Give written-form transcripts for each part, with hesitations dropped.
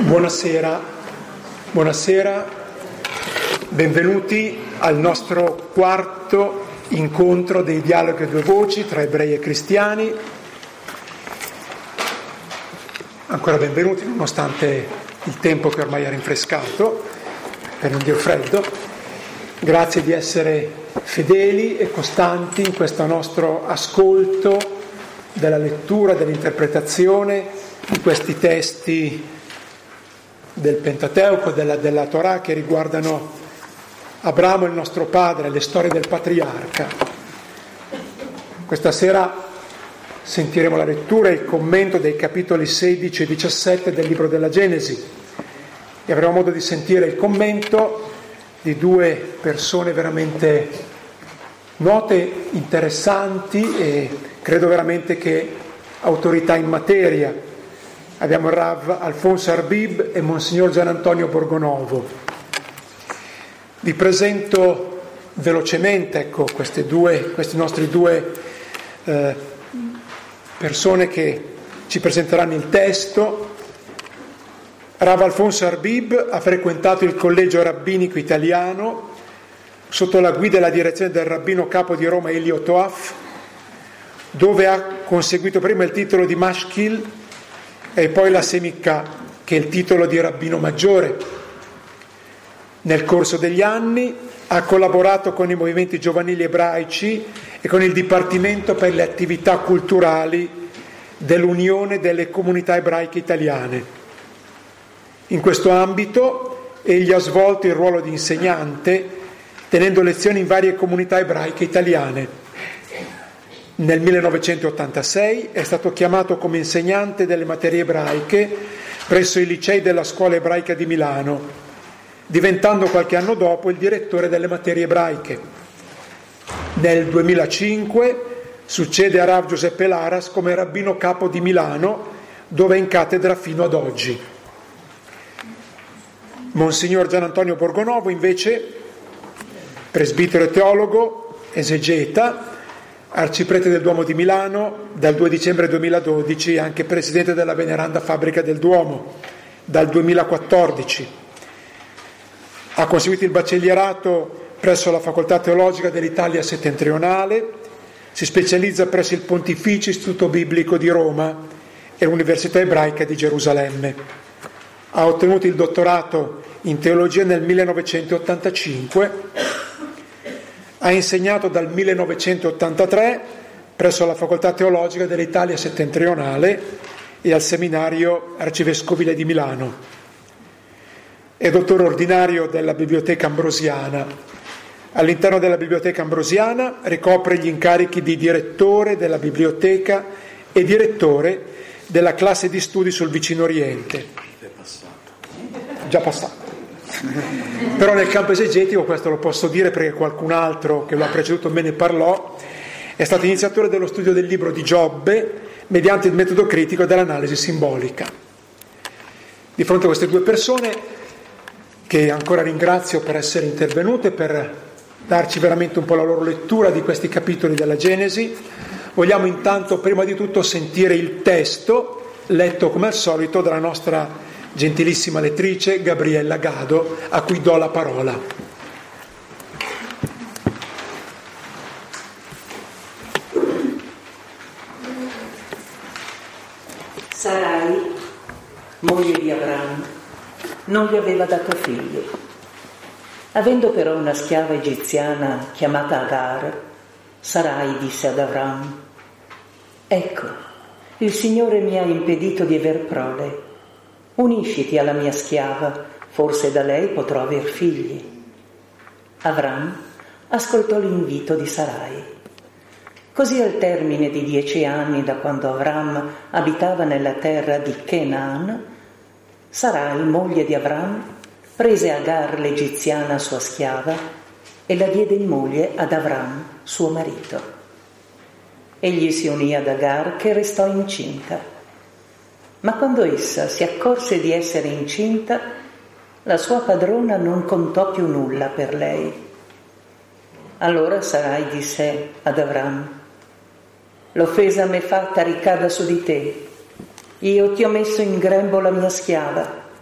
Buonasera, benvenuti al nostro quarto incontro dei dialoghi a due voci tra ebrei e cristiani. Ancora benvenuti, nonostante il tempo che ormai è rinfrescato, per non dire freddo. Grazie di essere fedeli e costanti in questo nostro ascolto della lettura, dell'interpretazione di questi testi del Pentateuco, della Torah, che riguardano Abramo, il nostro padre, le storie del patriarca. Questa sera sentiremo la lettura e il commento dei capitoli 16 e 17 del libro della Genesi e avremo modo di sentire il commento di due persone veramente note, interessanti e credo veramente che autorità in materia. Abbiamo il Rav Alfonso Arbib e Monsignor Gian Antonio Borgonovo. Vi presento velocemente questi nostri due persone che ci presenteranno il testo. Rav Alfonso Arbib ha frequentato il collegio rabbinico italiano sotto la guida e la direzione del rabbino capo di Roma Elio Toaf, dove ha conseguito prima il titolo di Mashkil e poi la Semikah, che è il titolo di rabbino maggiore. Nel corso degli anni ha collaborato con i movimenti giovanili ebraici e con il Dipartimento per le attività culturali dell'Unione delle Comunità Ebraiche Italiane. In questo ambito egli ha svolto il ruolo di insegnante, tenendo lezioni in varie comunità ebraiche italiane. Nel 1986 è stato chiamato come insegnante delle materie ebraiche presso i licei della Scuola Ebraica di Milano, diventando qualche anno dopo il direttore delle materie ebraiche. Nel 2005 succede a Rav Giuseppe Laras come rabbino capo di Milano, dove è in cattedra fino ad oggi. Monsignor Gian Antonio Borgonovo, invece, presbitero e teologo, esegeta, arciprete del Duomo di Milano dal 2 dicembre 2012 e anche presidente della veneranda fabbrica del Duomo dal 2014. Ha conseguito il baccellierato presso la Facoltà Teologica dell'Italia Settentrionale, si specializza presso il Pontificio Istituto Biblico di Roma e l'Università Ebraica di Gerusalemme. Ha ottenuto il dottorato in teologia nel 1985. Ha insegnato dal 1983 presso la Facoltà Teologica dell'Italia Settentrionale e al Seminario Arcivescovile di Milano. È dottore ordinario della Biblioteca Ambrosiana. All'interno della Biblioteca Ambrosiana ricopre gli incarichi di direttore della biblioteca e direttore della classe di studi sul Vicino Oriente. Già passato. Però nel campo esegetico, questo lo posso dire perché qualcun altro che lo ha preceduto me ne parlò, è stato iniziatore dello studio del libro di Giobbe mediante il metodo critico dell'analisi simbolica. Di fronte a queste due persone, che ancora ringrazio per essere intervenute, per darci veramente un po' la loro lettura di questi capitoli della Genesi, vogliamo intanto prima di tutto sentire il testo letto come al solito dalla nostra gentilissima lettrice Gabriella Gado, a cui do la parola. Sarai, moglie di Abramo, non gli aveva dato figli. Avendo però una schiava egiziana chiamata Agar, Sarai disse ad Abramo: «Ecco, il Signore mi ha impedito di aver prole. Unisciti alla mia schiava, forse da lei potrò aver figli». Avram ascoltò l'invito di Sarai. Così al termine di 10 anni da quando Avram abitava nella terra di Canaan, Sarai, moglie di Avram, prese Agar l'egiziana sua schiava e la diede in moglie ad Avram, suo marito. Egli si unì ad Agar, che restò incinta. Ma quando essa si accorse di essere incinta, la sua padrona non contò più nulla per lei. Allora Sarai disse ad Avram: «L'offesa a me fatta ricada su di te. Io ti ho messo in grembo la mia schiava.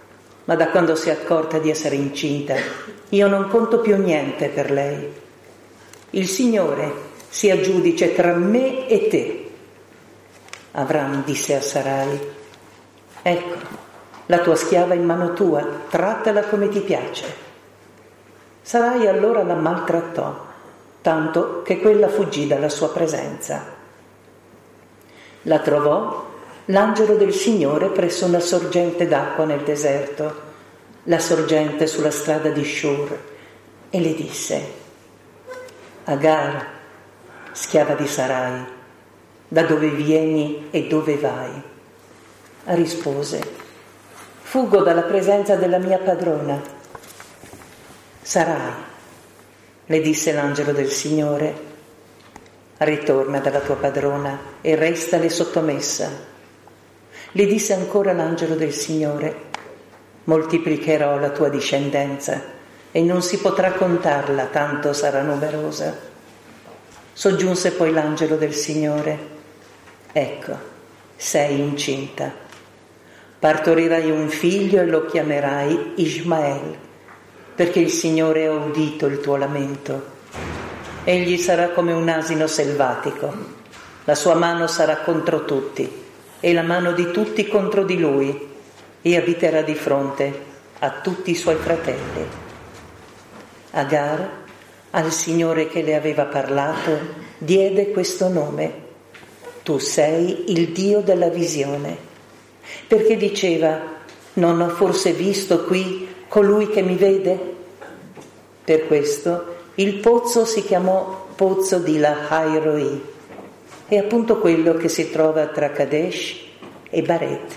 ma da quando si è accorta di essere incinta, io non conto più niente per lei. Il Signore sia giudice tra me e te. Avram disse a Sarai: ecco, la tua schiava in mano tua, trattala come ti piace. Sarai allora la maltrattò, tanto che quella fuggì dalla sua presenza. La trovò l'angelo del Signore presso una sorgente d'acqua nel deserto, la sorgente sulla strada di Shur, e le disse: Agar, schiava di Sarai, da dove vieni e dove vai? Rispose: fuggo dalla presenza della mia padrona. Sarai, le disse l'angelo del Signore, ritorna dalla tua padrona e restale sottomessa. Le disse ancora l'angelo del Signore: moltiplicherò la tua discendenza e non si potrà contarla, tanto sarà numerosa. Soggiunse poi l'angelo del Signore: ecco, sei incinta, partorirai un figlio e lo chiamerai Ismael, perché il Signore ha udito il tuo lamento. Egli sarà come un asino selvatico, la sua mano sarà contro tutti e la mano di tutti contro di lui, e abiterà di fronte a tutti i suoi fratelli. Agar, al Signore che le aveva parlato, diede questo nome: tu sei il Dio della visione, perché diceva: non ho forse visto qui colui che mi vede? Per questo il pozzo si chiamò pozzo di Lahai-Roi, è appunto quello che si trova tra Kadesh e Baret.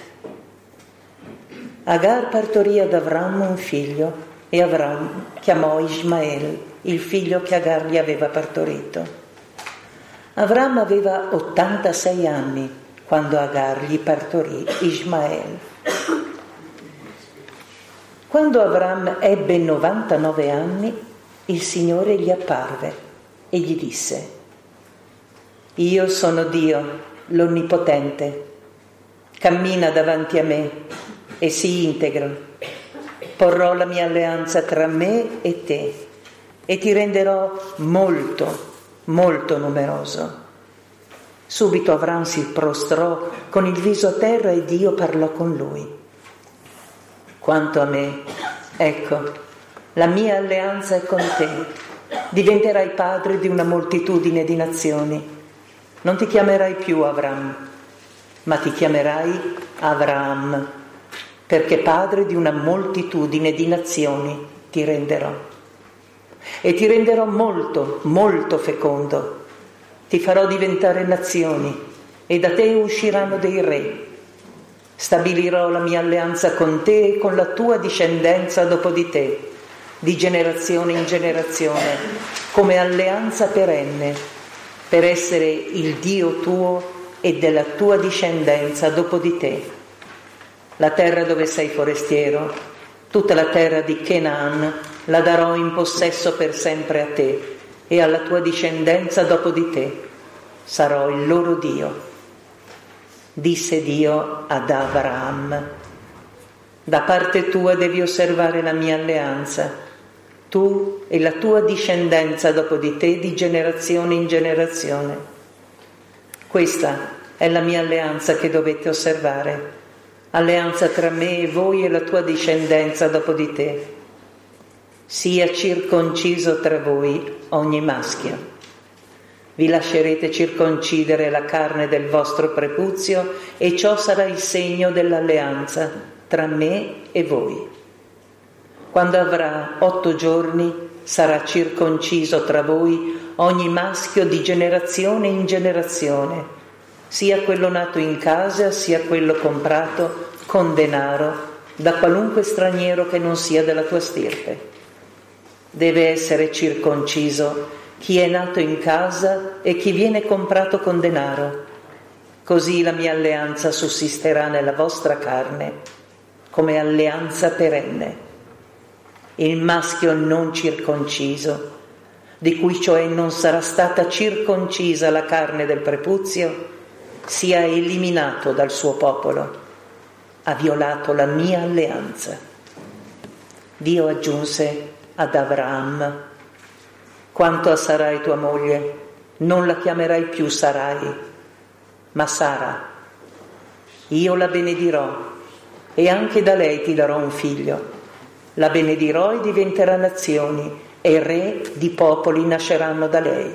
Agar partorì ad Avram un figlio e Avram chiamò Ismael il figlio che Agar gli aveva partorito. Avram aveva 86 anni quando Agar gli partorì Ismael. Quando Avram ebbe 99 anni, il Signore gli apparve e gli disse: io sono Dio, l'Onnipotente. Cammina davanti a me e sii integro. Porrò la mia alleanza tra me e te e ti renderò molto, molto numeroso. Subito Avram si prostrò con il viso a terra e Dio parlò con lui. Quanto a me, ecco, la mia alleanza è con te. Diventerai padre di una moltitudine di nazioni. Non ti chiamerai più Avram, ma ti chiamerai Avraham, perché padre di una moltitudine di nazioni ti renderò. E ti renderò molto, molto fecondo. Ti farò diventare nazioni e da te usciranno dei re. Stabilirò la mia alleanza con te e con la tua discendenza dopo di te, di generazione in generazione, come alleanza perenne, per essere il Dio tuo e della tua discendenza dopo di te. La terra dove sei forestiero, tutta la terra di Canaan, la darò in possesso per sempre a te e alla tua discendenza dopo di te. Sarò il loro Dio. Disse Dio ad Avraham: da parte tua devi osservare la mia alleanza, tu e la tua discendenza dopo di te di generazione in generazione. Questa è la mia alleanza che dovete osservare, alleanza tra me e voi e la tua discendenza dopo di te. Sia circonciso tra voi ogni maschio. Vi lascerete circoncidere la carne del vostro prepuzio e ciò sarà il segno dell'alleanza tra me e voi. Quando avrà 8 giorni sarà circonciso tra voi ogni maschio di generazione in generazione, sia quello nato in casa sia quello comprato con denaro da qualunque straniero che non sia della tua stirpe. Deve essere circonciso chi è nato in casa e chi viene comprato con denaro. Così la mia alleanza sussisterà nella vostra carne come alleanza perenne. Il maschio non circonciso, di cui cioè non sarà stata circoncisa la carne del prepuzio, sia eliminato dal suo popolo. Ha violato la mia alleanza. Dio aggiunse ad Abraham: quanto a Sarai tua moglie, non la chiamerai più Sarai, ma Sara. Io la benedirò e anche da lei ti darò un figlio. La benedirò e diventerà nazioni, e re di popoli nasceranno da lei.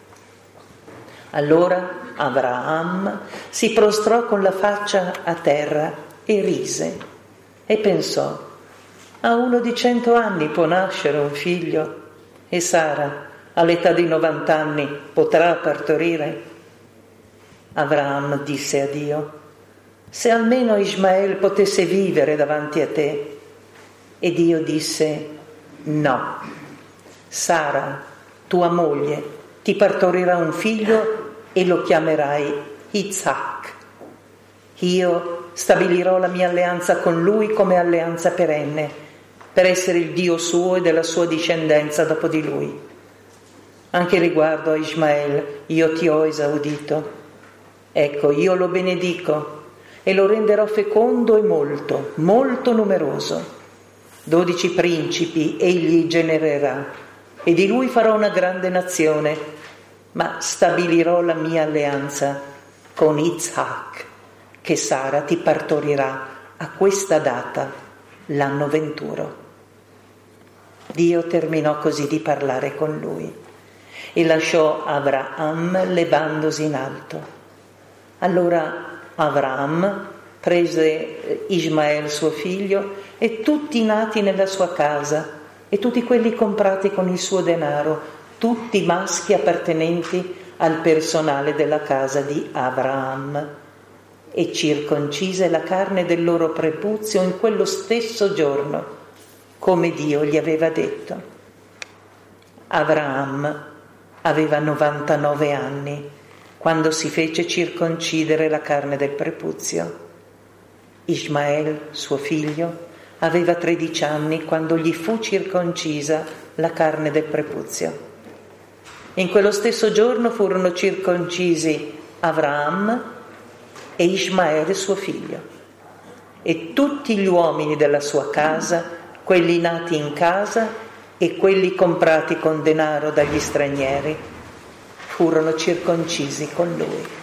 Allora Abraham si prostrò con la faccia a terra e rise e pensò: a uno di 100 anni può nascere un figlio, e Sara all'età di 90 anni potrà partorire? Abraham disse a Dio: se almeno Ismaele potesse vivere davanti a te. E Dio disse: no, Sara, tua moglie, ti partorirà un figlio e lo chiamerai Isaac. Io stabilirò la mia alleanza con lui come alleanza perenne, per essere il Dio suo e della sua discendenza dopo di lui. Anche riguardo a Ismaele io ti ho esaudito. Ecco, io lo benedico e lo renderò fecondo e molto, molto numeroso. 12 principi egli genererà, e di lui farò una grande nazione, ma stabilirò la mia alleanza con Isaac, che Sara ti partorirà a questa data, l'anno 21. Dio terminò così di parlare con lui e lasciò Abraham levandosi in alto. Allora Abraham prese Ismaele suo figlio e tutti i nati nella sua casa e tutti quelli comprati con il suo denaro, tutti maschi appartenenti al personale della casa di Abraham, e circoncise la carne del loro prepuzio in quello stesso giorno, come Dio gli aveva detto. Abraham aveva 99 anni quando si fece circoncidere la carne del prepuzio. Ismaele, suo figlio, aveva 13 anni quando gli fu circoncisa la carne del prepuzio. In quello stesso giorno furono circoncisi Abraham e Ismaele, suo figlio, e tutti gli uomini della sua casa, quelli nati in casa e quelli comprati con denaro dagli stranieri, furono circoncisi con lui.